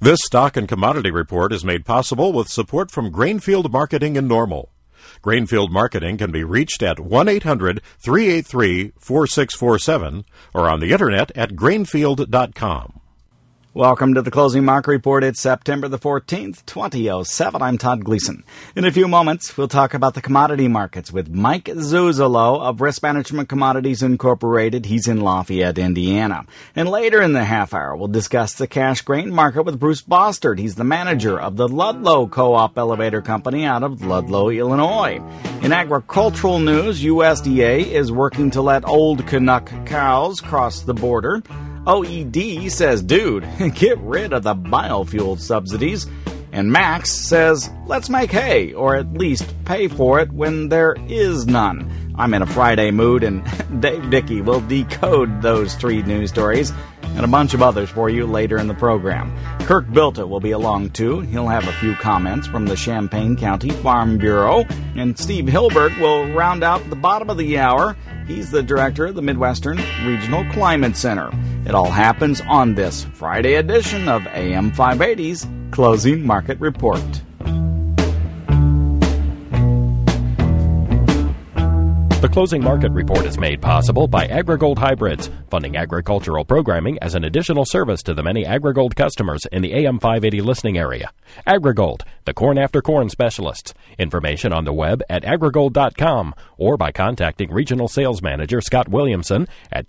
This stock and commodity report is made possible with support from Grainfield Marketing in Normal. Grainfield Marketing can be reached at 1-800-383-4647 or on the internet at grainfield.com. Welcome to the Closing Market Report. It's September the 14th, 2007. I'm Todd Gleason. In a few moments, we'll talk about the commodity markets with Mike Zuzolo of Risk Management Commodities Incorporated. He's in Lafayette, Indiana. And later in the half hour, we'll discuss the cash grain market with Bruce Bostard. He's the manager of the Ludlow Co-op Elevator Company out of Ludlow, Illinois. In agricultural news, USDA is working to let old Canuck cows cross the border. OED says, dude, get rid of the biofuel subsidies. And Max says, let's make hay, or at least pay for it when there is none. I'm in a Friday mood, and Dave Dickey will decode those three news stories and a bunch of others for you later in the program. Kirk Bilta will be along, too. He'll have a few comments from the Champaign County Farm Bureau. And Steve Hilbert will round out the bottom of the hour. He's the director of the Midwestern Regional Climate Center. It all happens on this Friday edition of AM 580's Closing Market Report. The Closing Market Report is made possible by AgriGold Hybrids, funding agricultural programming as an additional service to the many AgriGold customers in the AM 580 listening area. AgriGold, the corn after corn specialists. Information on the web at agrigold.com or by contacting Regional Sales Manager Scott Williamson at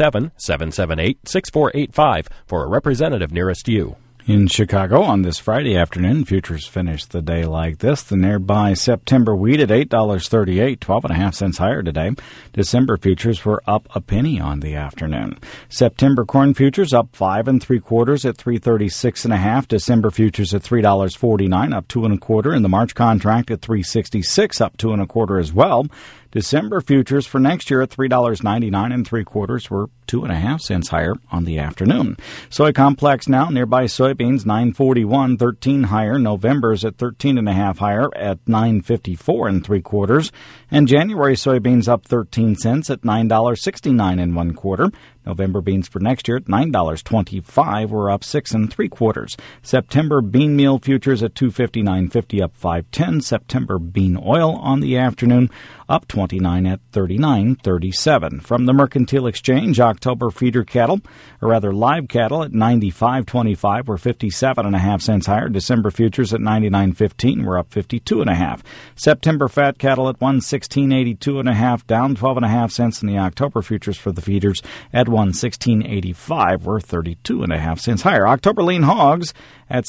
217-778-6485 for a representative nearest you. In Chicago on this Friday afternoon, futures finished the day like this. The nearby September wheat at $8.38, 12.5 cents higher today. December futures were up a penny on the afternoon. September corn futures up 5 3/4 at $3.36.5. December futures at $3.49, up 2 1/4, and the March contract at $3.66, up 2 1/4 as well. December futures for next year at $3.99 3/4 were 2.5 cents higher on the afternoon. Soy complex now, nearby soybeans $9.41, 13 higher. November's at 13.5 higher at $9.54 3/4. And January soybeans up 13 cents at $9.69 1/4. November beans for next year at $9.25 were up 6 3/4. September bean meal futures at $2.59.50, up 5.10. September bean oil on the afternoon up 29 at 39.37. From the Mercantile Exchange, October feeder cattle, or rather live cattle, at 95.25 were 57.5 cents higher. December futures at 99.15 were up 52.5. September fat cattle at 116.82.5, down 12.5 cents, and the October futures for the feeders at 116.85 were 32.5 cents higher. October lean hogs at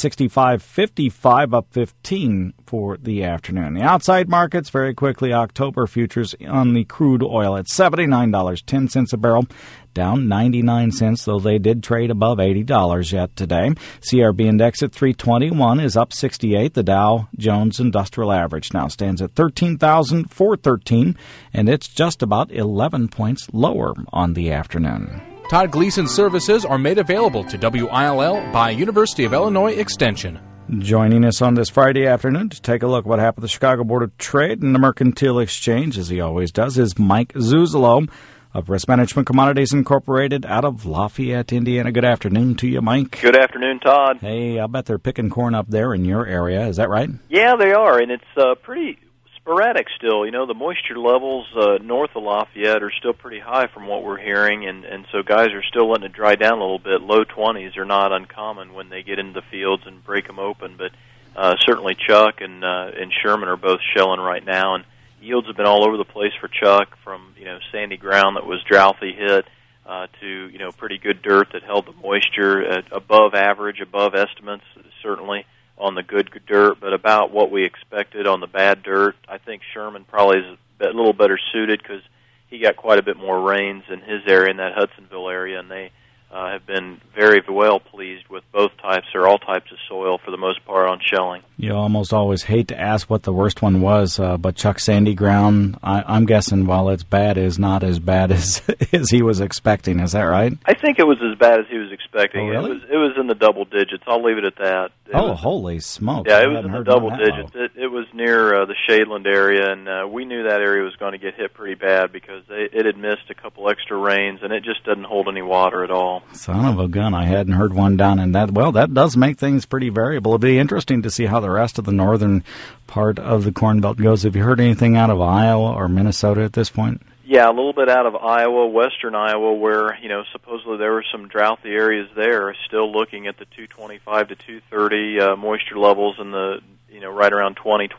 65.55, up 15 for the afternoon. The outside markets, very quickly, October futures on the crude oil at $79.10 a barrel, down 99 cents, though they did trade above $80 yet today. CRB index at 321 is up 68. The Dow Jones Industrial Average now stands at 13,413, and it's just about 11 points lower on the afternoon. Todd Gleason services are made available to WILL by University of Illinois Extension. Joining us on this Friday afternoon to take a look at what happened at the Chicago Board of Trade and the Mercantile Exchange, as he always does, is Mike Zuzolo of Risk Management Commodities Incorporated out of Lafayette, Indiana. Good afternoon to you, Mike. Good afternoon, Todd. Hey, I bet they're picking corn up there in your area. Is that right? Yeah, they are, and it's pretty sporadic still. You know, the moisture levels north of Lafayette are still pretty high from what we're hearing, and so guys are still letting it dry down a little bit. Low 20s are not uncommon when they get into the fields and break them open, but certainly Chuck and Sherman are both shelling right now, and yields have been all over the place for Chuck, from sandy ground that was drouthy hit to pretty good dirt that held the moisture at above average, above estimates certainly on the good dirt, but about what we expected on the bad dirt. I think Sherman probably is a little better suited because he got quite a bit more rains in his area, in that Hudsonville area, and they have been very well pleased with both types or all types of soil for the most part on shelling. You almost always hate to ask what the worst one was, but Chuck, sandy ground, I'm guessing while it's bad, is not as bad as he was expecting. Is that right? I think it was as bad as he was expecting. expecting. Oh, really? It was in the double digits. I'll leave it at that. Holy smokes. Yeah, it was in the double digits. It was near the Shadeland area, and we knew that area was going to get hit pretty bad because it had missed a couple extra rains, and it just doesn't hold any water at all. Son of a gun. I hadn't heard one down in that. Well, that does make things pretty variable. It'll be interesting to see how the rest of the northern part of the Corn Belt goes. Have you heard anything out of Iowa or Minnesota at this point? Yeah, a little bit out of Iowa, western Iowa, where, supposedly there were some drouthy areas there, still looking at the 225 to 230 moisture levels in the, right around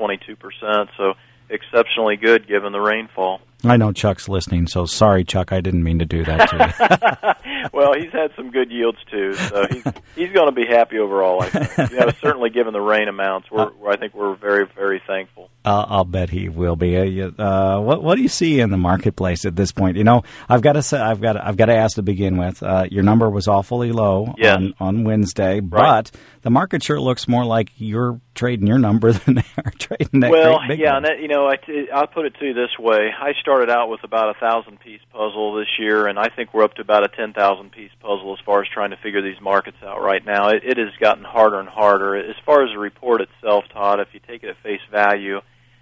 22%. So exceptionally good given the rainfall. I know Chuck's listening, so sorry, Chuck, I didn't mean to do that to you. Well, he's had some good yields, too, so he's going to be happy overall, I think. Certainly given the rain amounts, I think we're very, very thankful. I'll bet he will be. What do you see in the marketplace at this point? I've got to ask to begin with. Your number was awfully low on Wednesday, right. But the market sure looks more like you're trading your number than they are trading that. Well, great big yeah, one. and I'll put it to you this way. I started out with about 1,000-piece puzzle this year, and I think we're up to about a 10,000-piece puzzle as far as trying to figure these markets out right now. It has gotten harder and harder. As far as the report itself, Todd, if you take it at face value,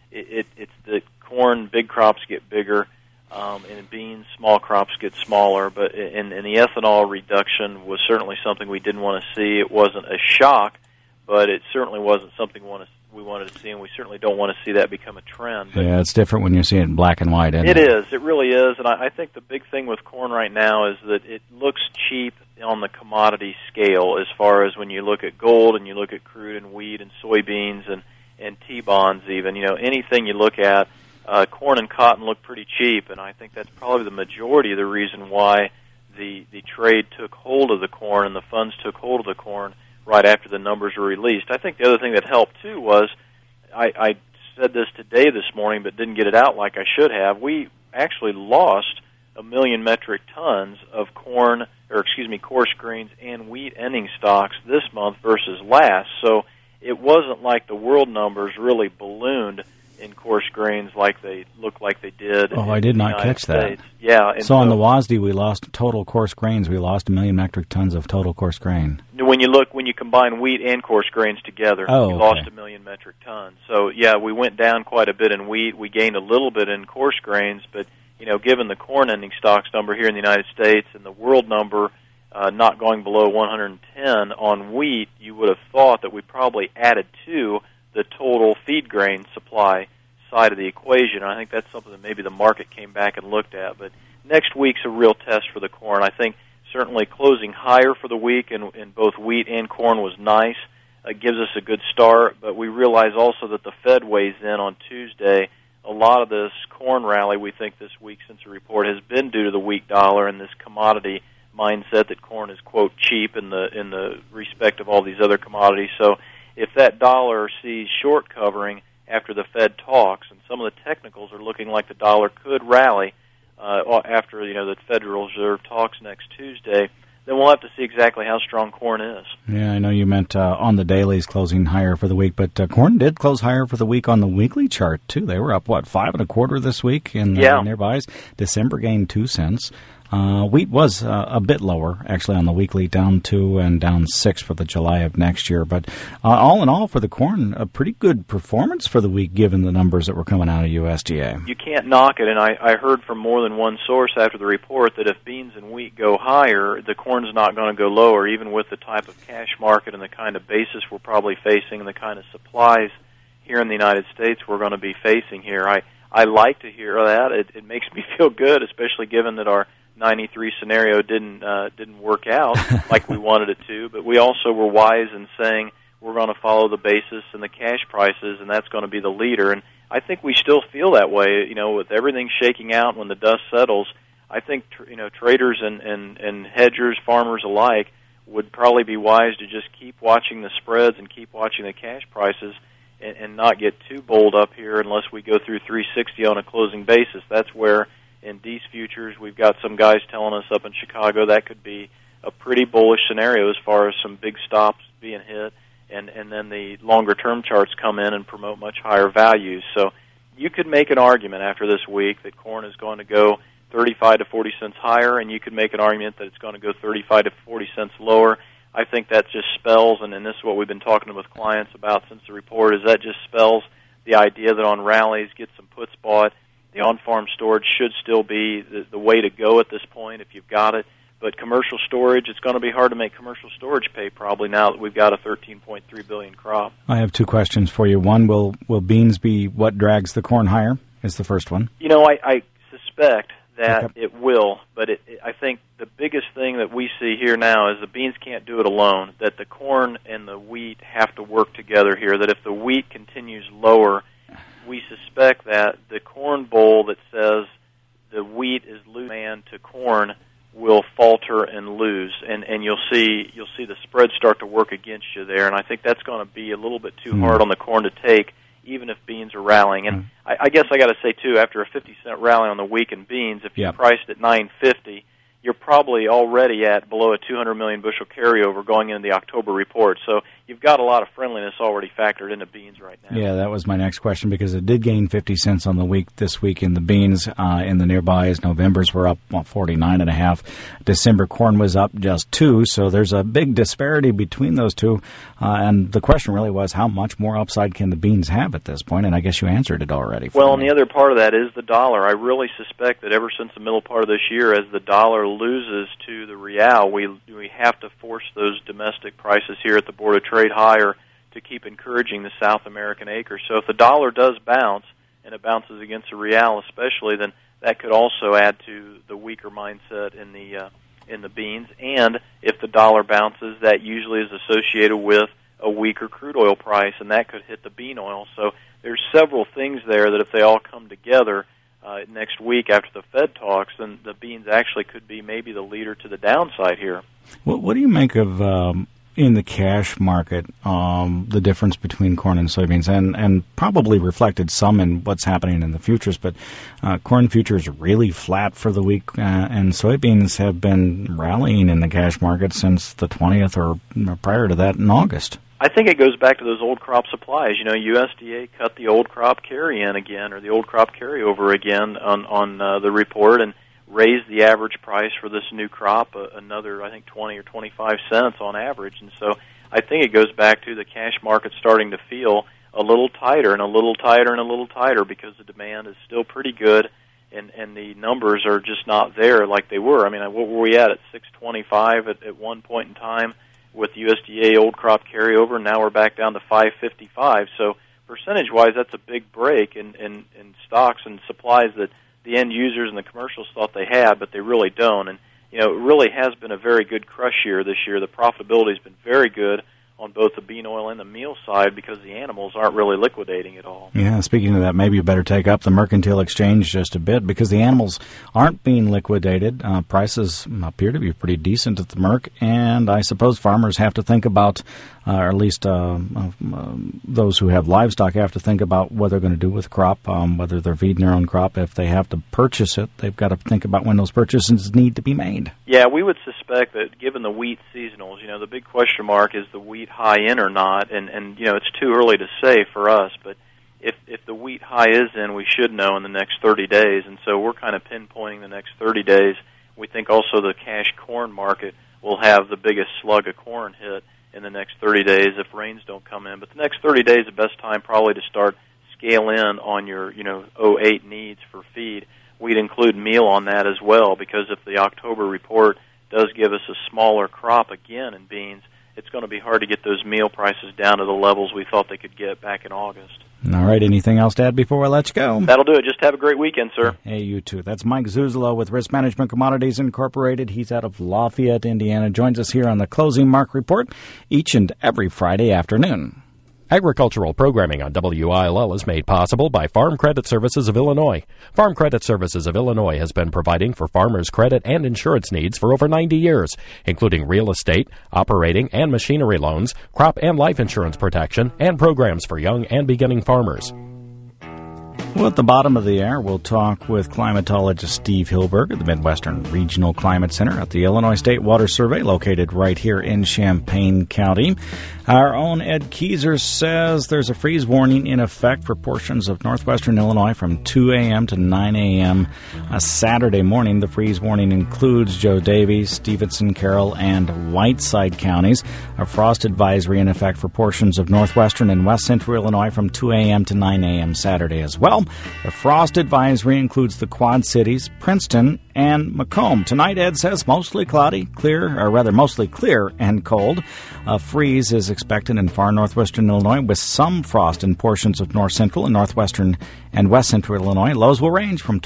it's the corn big crops get bigger, and beans small crops get smaller. But and the ethanol reduction was certainly something we didn't want to see. It wasn't a shock, but it certainly wasn't something we wanted to see, and we certainly don't want to see that become a trend. But yeah, it's different when you see it in black and white, isn't it? It is. It really is. And I think the big thing with corn right now is that it looks cheap on the commodity scale as far as when you look at gold and you look at crude and wheat and soybeans and T-bonds even. Anything you look at, corn and cotton look pretty cheap, and I think that's probably the majority of the reason why the trade took hold of the corn and the funds took hold of the corn right after the numbers were released. I think the other thing that helped, too, was I said this today this morning but didn't get it out like I should have. We actually lost 1 million metric tons of coarse grains and wheat ending stocks this month versus last. So it wasn't like the world numbers really ballooned in coarse grains like they look like they did. Oh, I did not catch that. Yeah. So on the WASDE, we lost total coarse grains. We lost 1 million metric tons of total coarse grain. When you combine wheat and coarse grains together, you lost 1 million metric tons. So yeah, we went down quite a bit in wheat. We gained a little bit in coarse grains, but given the corn ending stocks number here in the United States and the world number not going below 110 on wheat, you would have thought that we probably added to the total feed grain supply side of the equation. And I think that's something that maybe the market came back and looked at. But next week's a real test for the corn. I think certainly closing higher for the week in both wheat and corn was nice. It gives us a good start, but we realize also that the Fed weighs in on Tuesday. A lot of this corn rally, we think, this week since the report has been due to the weak dollar and this commodity mindset that corn is, quote, cheap in the respect of all these other commodities. So if that dollar sees short covering after the Fed talks, and some of the technicals are looking like the dollar could rally after the Federal Reserve talks next Tuesday, then we'll have to see exactly how strong corn is. Yeah, I know you meant on the dailies closing higher for the week, but corn did close higher for the week on the weekly chart, too. They were up, 5 1/4 this week in nearbys. December gained 2 cents. Wheat was a bit lower, actually, on the weekly, down 2 and down 6 for the July of next year. But all in all, for the corn, a pretty good performance for the week, given the numbers that were coming out of USDA. You can't knock it, and I heard from more than one source after the report that if beans and wheat go higher, the corn's not going to go lower, even with the type of cash market and the kind of basis we're probably facing and the kind of supplies here in the United States we're going to be facing here. I like to hear that. It makes me feel good, especially given that our 93 scenario didn't work out like we wanted it to, but we also were wise in saying we're going to follow the basis and the cash prices, and that's going to be the leader. And I think we still feel that way, with everything shaking out when the dust settles. I think traders and hedgers, farmers alike, would probably be wise to just keep watching the spreads and keep watching the cash prices and not get too bold up here unless we go through 360 on a closing basis. That's where in Dees futures, we've got some guys telling us up in Chicago that could be a pretty bullish scenario as far as some big stops being hit, and then the longer-term charts come in and promote much higher values. So you could make an argument after this week that corn is going to go 35 to 40 cents higher, and you could make an argument that it's going to go 35 to 40 cents lower. I think that just spells, and this is what we've been talking with clients about since the report, is that just spells the idea that on rallies, get some puts bought. The on-farm storage should still be the way to go at this point if you've got it. But commercial storage, it's going to be hard to make commercial storage pay probably now that we've got a 13.3 billion crop. I have two questions for you. One, will beans be what drags the corn higher? Is the first one. I suspect that it will, but I think the biggest thing that we see here now is the beans can't do it alone, that the corn and the wheat have to work together here, that if the wheat continues lower, we suspect that the corn bowl that says the wheat is losing demand to corn will falter and lose, and you'll see the spread start to work against you there, and I think that's going to be a little bit too hard on the corn to take, even if beans are rallying. And I guess I got to say, too, after a 50-cent rally on the week in beans, if you're priced at $9.50, you're probably already at below a 200 million bushel carryover going into the October report. So you've got a lot of friendliness already factored into beans right now. Yeah, that was my next question, because it did gain 50 cents on the week this week in the beans. In the nearbys, November's were up 49.5. December corn was up just 2, so there's a big disparity between those two. And the question really was, how much more upside can the beans have at this point? And I guess you answered it already. Well, and the other part of that is the dollar. I really suspect that ever since the middle part of this year, as the dollar loses to the real, we have to force those domestic prices here at the Board of Trade higher to keep encouraging the South American acre. So if the dollar does bounce, and it bounces against the real especially, then that could also add to the weaker mindset in the beans. And if the dollar bounces, that usually is associated with a weaker crude oil price, and that could hit the bean oil. So there's several things there that if they all come together next week after the Fed talks, then the beans actually could be maybe the leader to the downside here. What do you make of in the cash market the difference between corn and soybeans, and probably reflected some in what's happening in the futures, but corn futures really flat for the week, and soybeans have been rallying in the cash market since the 20th or prior to that in August? I think it goes back to those old crop supplies. USDA cut the old crop carry-in again, or the old crop carryover again on the report, and raised the average price for this new crop another, I think, 20 or 25 cents on average. And so I think it goes back to the cash market starting to feel a little tighter and a little tighter and a little tighter, because the demand is still pretty good, and the numbers are just not there like they were. I mean, what were we at 625 at one point in time with USDA old crop carryover? Now we're back down to 555. So percentage-wise, that's a big break in stocks and supplies that the end users and the commercials thought they had, but they really don't. And, it really has been a very good crush year this year. The profitability has been very good on both the bean oil and the meal side, because the animals aren't really liquidating at all. Yeah, speaking of that, maybe you better take up the mercantile exchange just a bit, because the animals aren't being liquidated. Prices appear to be pretty decent at the Merc, and I suppose farmers have to think about, or at least those who have livestock have to think about what they're going to do with crop, whether they're feeding their own crop. If they have to purchase it, they've got to think about when those purchases need to be made. Yeah, we would suspect that given the wheat seasonals, the big question mark is the wheat high in or not, and it's too early to say for us, but if the wheat high is in, we should know in the next 30 days, and so we're kind of pinpointing the next 30 days. We think also the cash corn market will have the biggest slug of corn hit in the next 30 days if rains don't come in. But the next 30 days is the best time probably to start scale in on your 08 needs for feed. We'd include meal on that as well, because if the October report does give us a smaller crop again in beans, it's going to be hard to get those meal prices down to the levels we thought they could get back in August. All right, anything else to add before I let you go? That'll do it. Just have a great weekend, sir. Hey, you too. That's Mike Zuzolo with Risk Management Commodities Incorporated. He's out of Lafayette, Indiana. Joins us here on the Closing Mark Report each and every Friday afternoon. Agricultural programming on WILL is made possible by Farm Credit Services of Illinois. Farm Credit Services of Illinois has been providing for farmers' credit and insurance needs for over 90 years, including real estate, operating and machinery loans, crop and life insurance protection, and programs for young and beginning farmers. Well, at the bottom of the hour, we'll talk with climatologist Steve Hilberg at the Midwestern Regional Climate Center at the Illinois State Water Survey, located right here in Champaign County. Our own Ed Keyser says there's a freeze warning in effect for portions of northwestern Illinois from 2 a.m. to 9 a.m. Saturday morning. The freeze warning includes Joe Davies, Stevenson, Carroll, and Whiteside counties. A frost advisory in effect for portions of northwestern and west central Illinois from 2 a.m. to 9 a.m. Saturday as well. The frost advisory includes the Quad Cities, Princeton, and Macomb. Tonight, Ed says mostly cloudy, mostly clear and cold. A freeze is expected in far northwestern Illinois with some frost in portions of north central and northwestern and west central Illinois. Lows will range from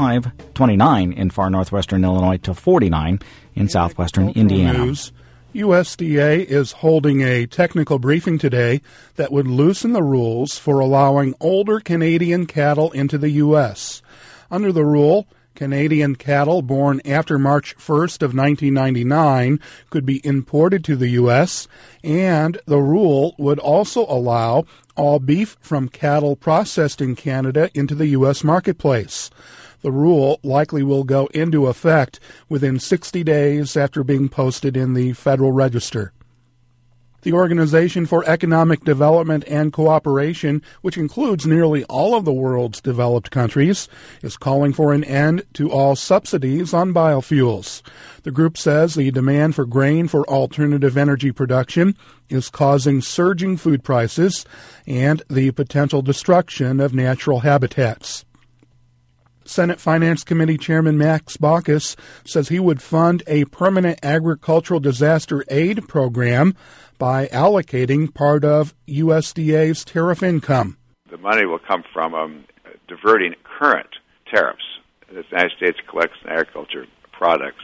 29 in far northwestern Illinois to 49 in southwestern Indiana. News. USDA is holding a technical briefing today that would loosen the rules for allowing older Canadian cattle into the U.S. Under the rule, Canadian cattle born after March 1st of 1999 could be imported to the U.S., and the rule would also allow all beef from cattle processed in Canada into the U.S. marketplace. The rule likely will go into effect within 60 days after being posted in the Federal Register. The Organization for Economic Development and Cooperation, which includes nearly all of the world's developed countries, is calling for an end to all subsidies on biofuels. The group says the demand for grain for alternative energy production is causing surging food prices and the potential destruction of natural habitats. Senate Finance Committee Chairman Max Baucus says he would fund a permanent agricultural disaster aid program by allocating part of USDA's tariff income. The money will come from diverting current tariffs that the United States collects in agriculture products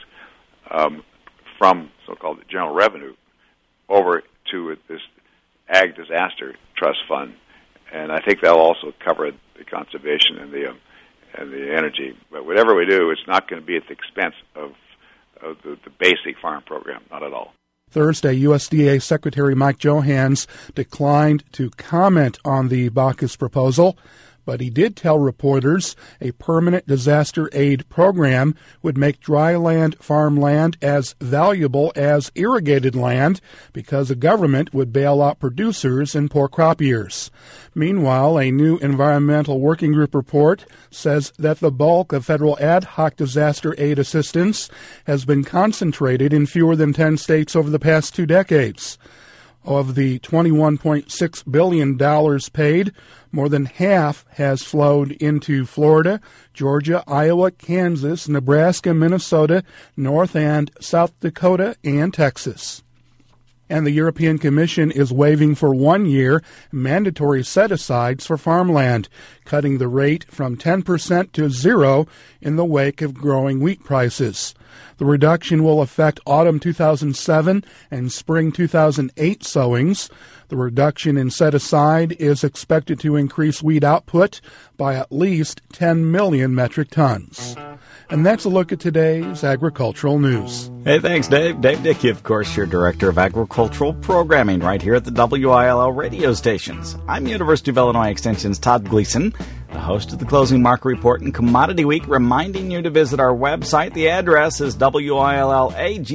from so-called general revenue over to this Ag Disaster Trust Fund. And I think that will also cover the conservation and the energy. But whatever we do, it's not going to be at the expense of the basic farm program, not at all. Thursday, USDA Secretary Mike Johanns declined to comment on the Baucus proposal, but he did tell reporters a permanent disaster aid program would make dryland farmland as valuable as irrigated land because the government would bail out producers in poor crop years. Meanwhile, a new environmental working group report says that the bulk of federal ad hoc disaster aid assistance has been concentrated in fewer than 10 states over the past 2 decades. Of the $21.6 billion paid, more than half has flowed into Florida, Georgia, Iowa, Kansas, Nebraska, Minnesota, North and South Dakota, and Texas. And the European Commission is waiving for 1 year mandatory set-asides for farmland, cutting the rate from 10% to 0% in the wake of growing wheat prices. The reduction will affect autumn 2007 and spring 2008 sowings. The reduction in set-aside is expected to increase wheat output by at least 10 million metric tons. And that's a look at today's agricultural news. Hey, thanks, Dave. Dave Dickey, of course, your Director of Agricultural Programming right here at the WILL radio stations. I'm University of Illinois Extension's Todd Gleason, the host of the Closing Market Report and Commodity Week, reminding you to visit our website. The address is willag.org.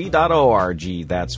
That's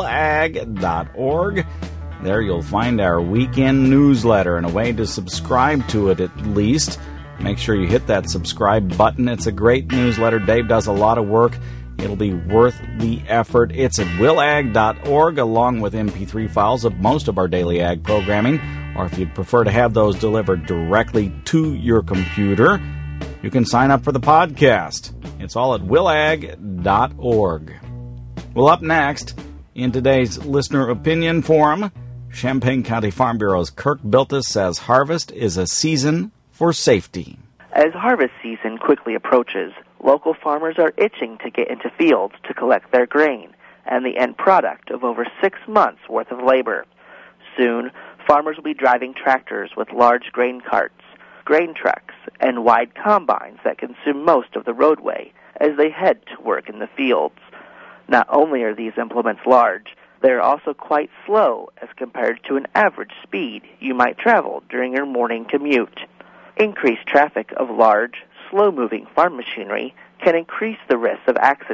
willag.org. There you'll find our weekend newsletter and a way to subscribe to it at least. Make sure you hit that subscribe button. It's a great newsletter. Dave does a lot of work. It'll be worth the effort. It's at willag.org, along with MP3 files of most of our daily ag programming. Or if you'd prefer to have those delivered directly to your computer, you can sign up for the podcast. It's all at willag.org. Well, up next, in today's Listener Opinion Forum, Champaign County Farm Bureau's Kirk Biltis says harvest is a season for safety. As harvest season quickly approaches, local farmers are itching to get into fields to collect their grain and the end product of over 6 months' worth of labor. Soon, farmers will be driving tractors with large grain carts, grain trucks, and wide combines that consume most of the roadway as they head to work in the fields. Not only are these implements large, they are also quite slow as compared to an average speed you might travel during your morning commute. Increased traffic of large, slow-moving farm machinery can increase the risk of accidents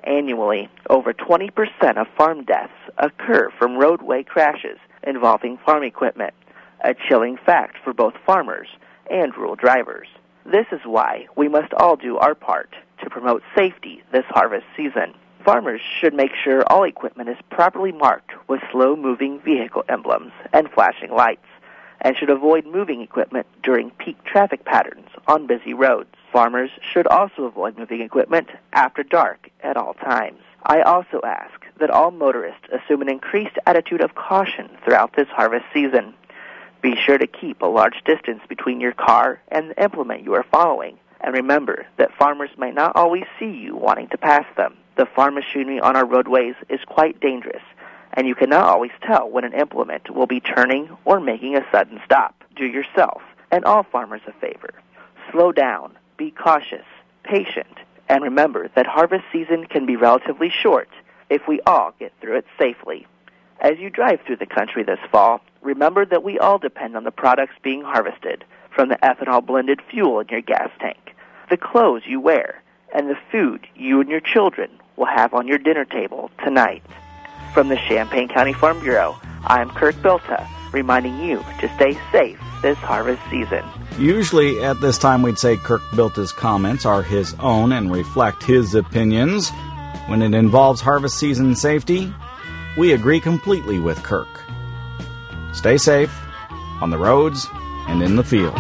Annually, over 20% of farm deaths occur from roadway crashes involving farm equipment, a chilling fact for both farmers and rural drivers. This is why we must all do our part to promote safety this harvest season. Farmers should make sure all equipment is properly marked with slow-moving vehicle emblems and flashing lights, and should avoid moving equipment during peak traffic patterns on busy roads. Farmers should also avoid moving equipment after dark at all times. I also ask that all motorists assume an increased attitude of caution throughout this harvest season. Be sure to keep a large distance between your car and the implement you are following, and remember that farmers might not always see you wanting to pass them. The farm machinery on our roadways is quite dangerous, and you cannot always tell when an implement will be turning or making a sudden stop. Do yourself and all farmers a favor. Slow down, be cautious, patient, and remember that harvest season can be relatively short if we all get through it safely. As you drive through the country this fall, remember that we all depend on the products being harvested, from the ethanol-blended fuel in your gas tank, the clothes you wear, and the food you and your children will have on your dinner table tonight. From the Champaign County Farm Bureau, I'm Kirk Bilta, reminding you to stay safe this harvest season. Usually at this time we'd say Kirk Bilta's comments are his own and reflect his opinions. When it involves harvest season safety, we agree completely with Kirk. Stay safe on the roads and in the fields.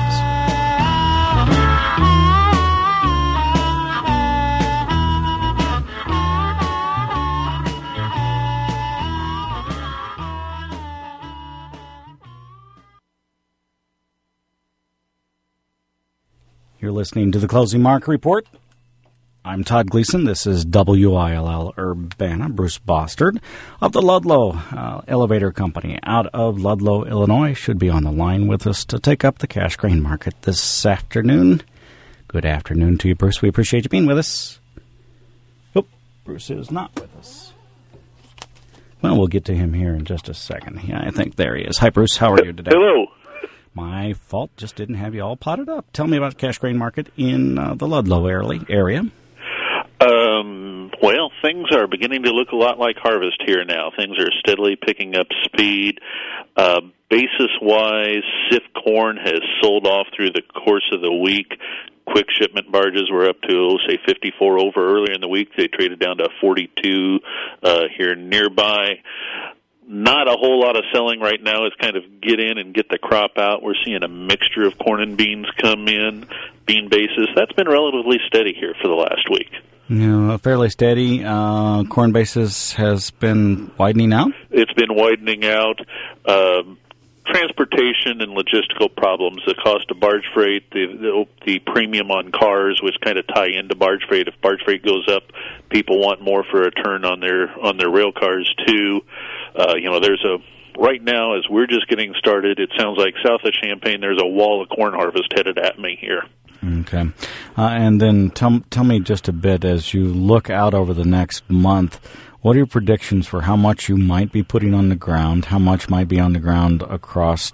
You're listening to the Closing Market Report. I'm Todd Gleason. This is WILL Urbana. Bruce Bostard of the Ludlow Elevator Company out of Ludlow, Illinois, should be on the line with us to take up the cash grain market this afternoon. Good afternoon to you, Bruce. We appreciate you being with us. Oh, Bruce is not with us. Well, we'll get to him here in just a second. Yeah, I think there he is. Hi, Bruce. How are you today? Hello. My fault. Just didn't have you all potted up. Tell me about the cash grain market in the Ludlow area. Well, things are beginning to look a lot like harvest here now. Things are steadily picking up speed. Basis-wise, CIF corn has sold off through the course of the week. Quick shipment barges were up to, say, 54 over earlier in the week. They traded down to 42 here nearby. Not a whole lot of selling right now. It's kind of get in and get the crop out. We're seeing a mixture of corn and beans come in. Bean basis, that's been relatively steady here for the last week. Fairly steady. Corn basis has been widening out? It's been widening out. Transportation and logistical problems, the cost of barge freight, the premium on cars, which kind of tie into barge freight. If barge freight goes up, people want more for a turn on their rail cars too. Right now, as we're just getting started, it sounds like south of Champaign, there's a wall of corn harvest headed at me here. Okay. And then tell me just a bit, as you look out over the next month, what are your predictions for how much you might be putting on the ground, how much might be on the ground across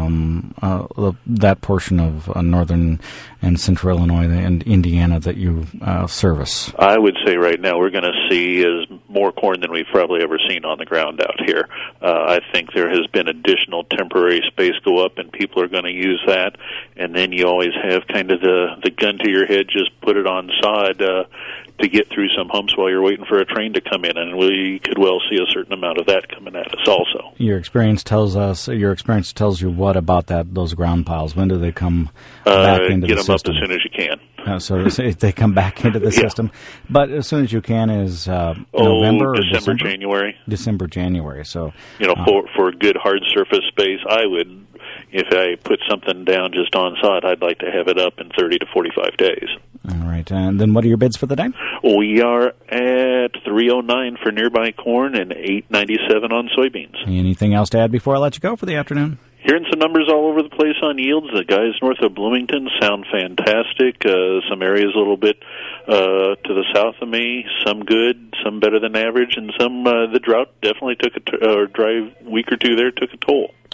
that portion of northern and central Illinois and Indiana that you service? I would say right now we're going to see more corn than we've probably ever seen on the ground out here. I think there has been additional temporary space go up, and people are going to use that. And then you always have kind of the gun to your head, just put it on side to get through some humps while you're waiting for a train to come in, and we could well see a certain amount of that coming at us also. Your experience tells you what about those ground piles? When do they come back into the system? Get them up as soon as you can. So they come back into the system. But as soon as you can is November or December, January. December, January. So for good hard surface space, I would, if I put something down just on side, I'd like to have it up in 30 to 45 days. All right. And then what are your bids for the day? We are at $3.09 for nearby corn and $8.97 on soybeans. Anything else to add before I let you go for the afternoon? Hearing some numbers all over the place on yields. The guys north of Bloomington sound fantastic. Some areas a little bit to the south of me, some good, some better than average, and some the drought definitely took a dry week or two there took a toll.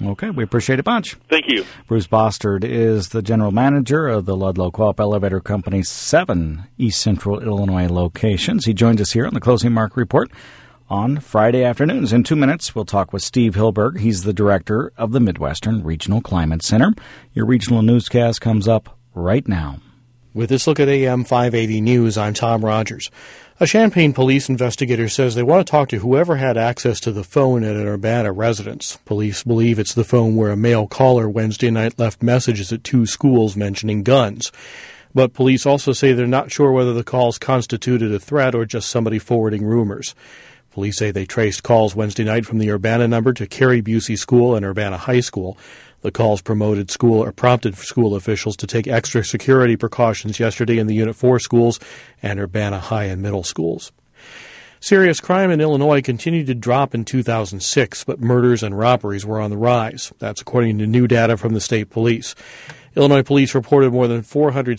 Okay, we appreciate it a bunch. Thank you. Bruce Bostard is the general manager of the Ludlow Co-op Elevator Company's 7 East Central Illinois locations. He joins us here on the Closing Market Report on Friday afternoons. In 2 minutes, we'll talk with Steve Hilberg. He's the director of the Midwestern Regional Climate Center. Your regional newscast comes up right now. With this look at AM 580 News, I'm Tom Rogers. A Champaign police investigator says they want to talk to whoever had access to the phone at an Urbana residence. Police believe it's the phone where a male caller Wednesday night left messages at 2 schools mentioning guns. But police also say they're not sure whether the calls constituted a threat or just somebody forwarding rumors. Police say they traced calls Wednesday night from the Urbana number to Carrie Busey School and Urbana High School. The calls prompted school officials to take extra security precautions yesterday in the Unit 4 schools and Urbana High and Middle schools. Serious crime in Illinois continued to drop in 2006, but murders and robberies were on the rise. That's according to new data from the state police. Illinois police reported more than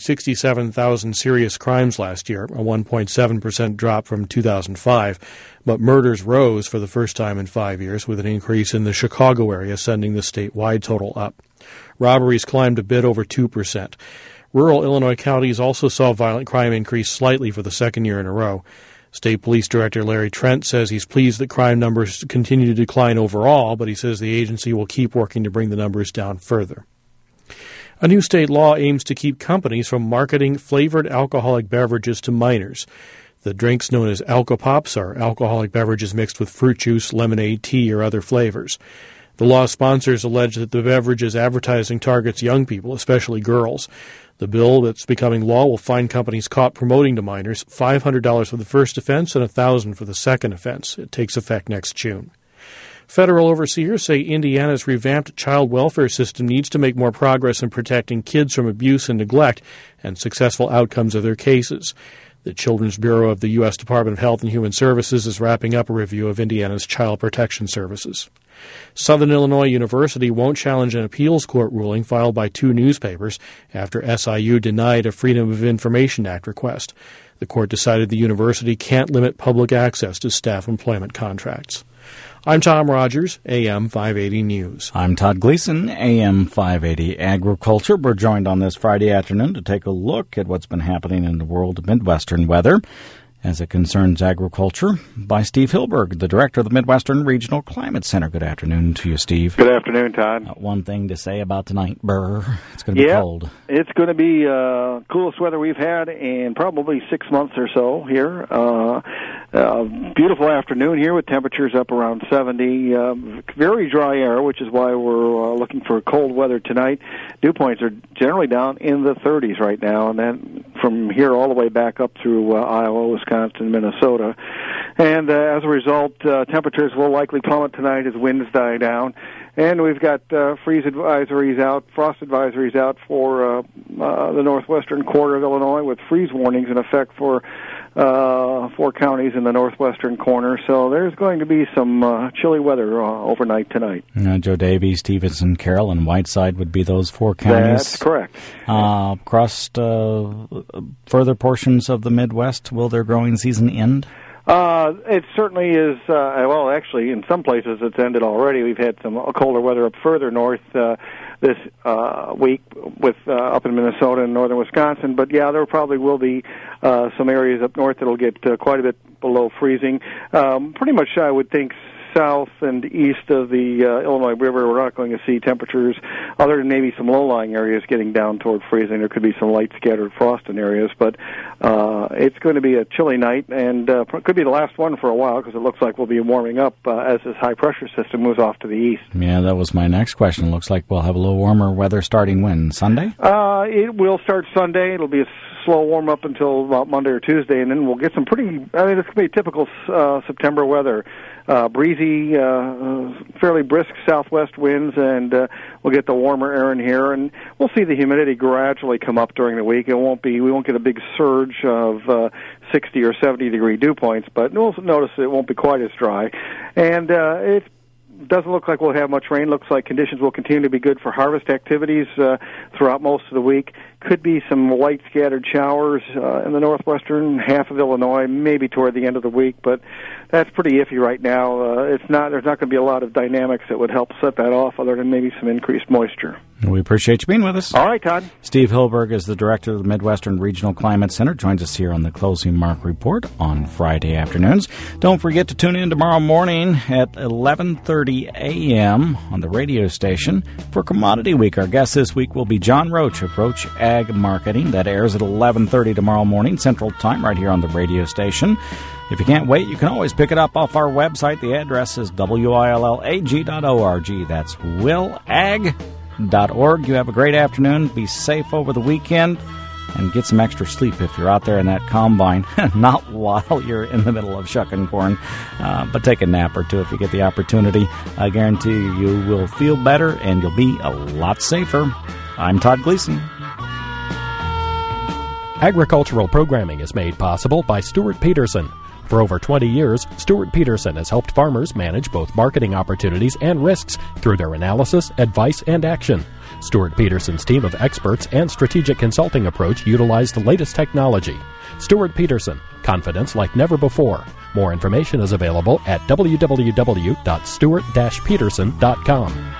467,000 serious crimes last year, a 1.7% drop from 2005. But murders rose for the first time in 5 years, with an increase in the Chicago area sending the statewide total up. Robberies climbed a bit over 2%. Rural Illinois counties also saw violent crime increase slightly for the second year in a row. State Police Director Larry Trent says he's pleased that crime numbers continue to decline overall, but he says the agency will keep working to bring the numbers down further. A new state law aims to keep companies from marketing flavored alcoholic beverages to minors. The drinks known as Alcopops are alcoholic beverages mixed with fruit juice, lemonade, tea, or other flavors. The law sponsors allege that the beverages advertising targets young people, especially girls. The bill that's becoming law will fine companies caught promoting to minors $500 for the first offense and $1,000 for the second offense. It takes effect next June. Federal overseers say Indiana's revamped child welfare system needs to make more progress in protecting kids from abuse and neglect and successful outcomes of their cases. The Children's Bureau of the U.S. Department of Health and Human Services is wrapping up a review of Indiana's child protection services. Southern Illinois University won't challenge an appeals court ruling filed by 2 newspapers after SIU denied a Freedom of Information Act request. The court decided the university can't limit public access to staff employment contracts. I'm Tom Rogers, AM 580 News. I'm Todd Gleason, AM 580 Agriculture. We're joined on this Friday afternoon to take a look at what's been happening in the world of Midwestern weather as it concerns agriculture by Steve Hilberg, the director of the Midwestern Regional Climate Center. Good afternoon to you, Steve. Good afternoon, Todd. One thing to say about tonight, Burr. It's going to be cold. It's going to be coolest weather we've had in probably 6 months or so here. Beautiful afternoon here with temperatures up around 70. Very dry air, which is why we're looking for cold weather tonight. Dew points are generally down in the 30s right now, and then from here all the way back up through Iowa, Wisconsin, Minnesota. And as a result, temperatures will likely plummet tonight as winds die down. And we've got freeze advisories out, frost advisories out for the northwestern quarter of Illinois, with freeze warnings in effect for 4 counties in the northwestern corner. So there's going to be some chilly weather overnight tonight. Joe Davies, Stevenson, Carroll, and Whiteside would be those 4 counties. That's correct. Across further portions of the Midwest, will their growing season end? It certainly is, well, actually, in some places it's ended already. We've had some colder weather up further north this week with up in Minnesota and northern Wisconsin. But, yeah, there probably will be some areas up north that will get quite a bit below freezing. Pretty much, I would think, south and east of the Illinois River, we're not going to see temperatures other than maybe some low-lying areas getting down toward freezing. There could be some light scattered frost in areas, but it's going to be a chilly night, and could be the last one for a while because it looks like we'll be warming up as this high-pressure system moves off to the east. Yeah, that was my next question. Looks like we'll have a little warmer weather starting when? Sunday? It will start Sunday. It'll be a slow warm-up until about Monday or Tuesday, and then we'll get some pretty, this could be typical September weather. Breezy, fairly brisk southwest winds, and we'll get the warmer air in here, and we'll see the humidity gradually come up during the week. We won't get a big surge of 60 or 70 degree dew points, but we'll notice it won't be quite as dry. And it's doesn't look like we'll have much rain. Looks like conditions will continue to be good for harvest activities throughout most of the week. Could be some light scattered showers in the northwestern half of Illinois, maybe toward the end of the week, but that's pretty iffy right now. There's not going to be a lot of dynamics that would help set that off other than maybe some increased moisture. We appreciate you being with us. All right, Todd. Steve Hilberg is the director of the Midwestern Regional Climate Center. Joins us here on the Closing Mark Report on Friday afternoons. Don't forget to tune in tomorrow morning at 11:30 a.m. on the radio station for Commodity Week. Our guest this week will be John Roach of Roach Ag Marketing. That airs at 11:30 tomorrow morning Central Time right here on the radio station. If you can't wait, you can always pick it up off our website. The address is willag.org. That's willag.org. You have a great afternoon. Be safe over the weekend and get some extra sleep if you're out there in that combine. Not while you're in the middle of shucking corn, but take a nap or two if you get the opportunity. I guarantee you will feel better and you'll be a lot safer. I'm Todd Gleason. Agricultural programming is made possible by Stuart Peterson. For over 20 years, Stuart Peterson has helped farmers manage both marketing opportunities and risks through their analysis, advice, and action. Stuart Peterson's team of experts and strategic consulting approach utilize the latest technology. Stuart Peterson, confidence like never before. More information is available at www.stuart-peterson.com.